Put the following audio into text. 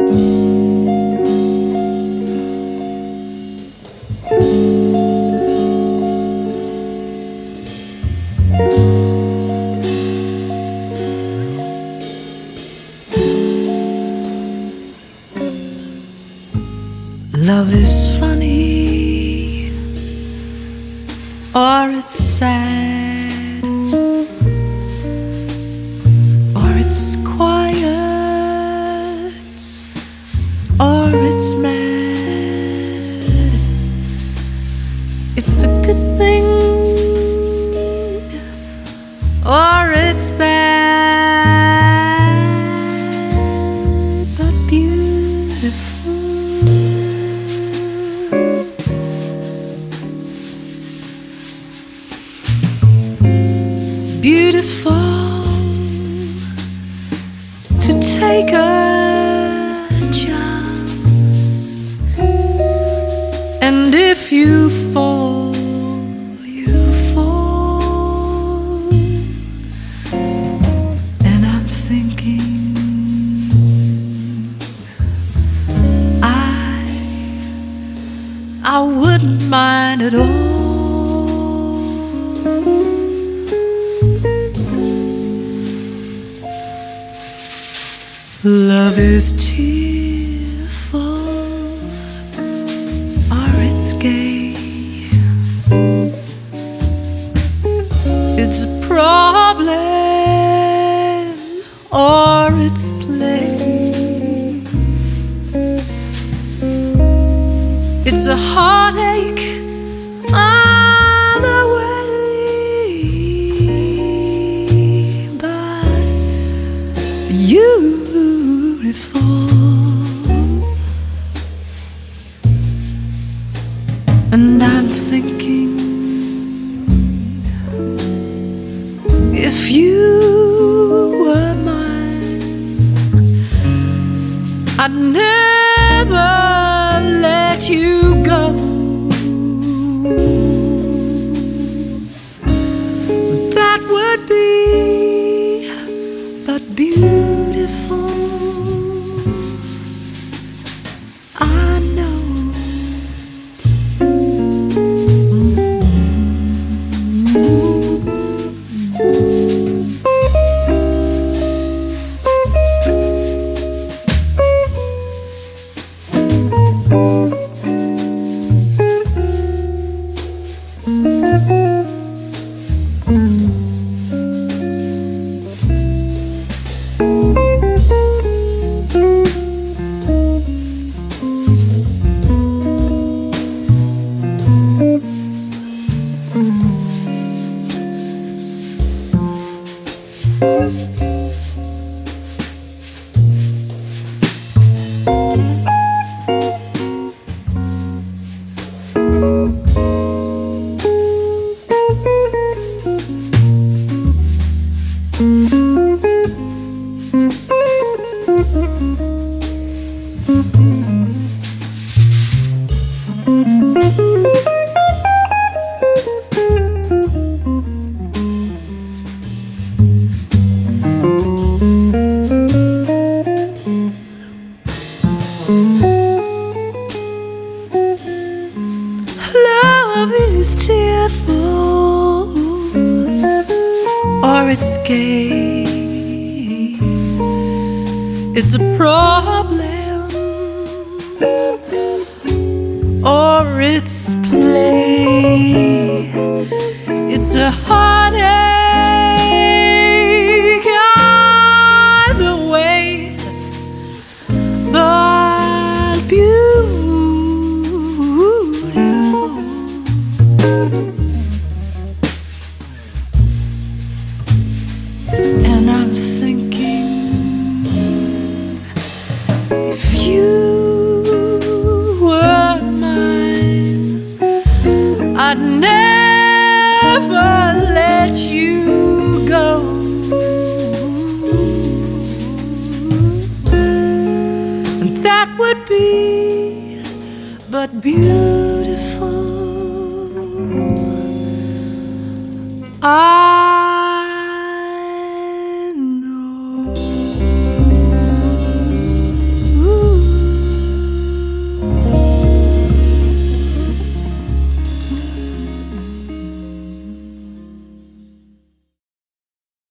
Love is funny, or it's sad, or it's quiet, or it's mad. It's a good thing, or it's bad, but beautiful. Beautiful to take a chance, and if you fall, you fall. And I'm thinking I wouldn't mind at all. Love is tearful, or it's gay. It's a problem, or it's play. It's a heartache on the way, but beautiful. And I'm thinking, if you were mine, I'd never let you go. That would be but beautiful. I know. Love is tearful, or it's gay. It's a problem, or it's play. It's a heartache either way, but beautiful. And I'm thinking, if you were mine, I'd never let you go. And that would be but beautiful.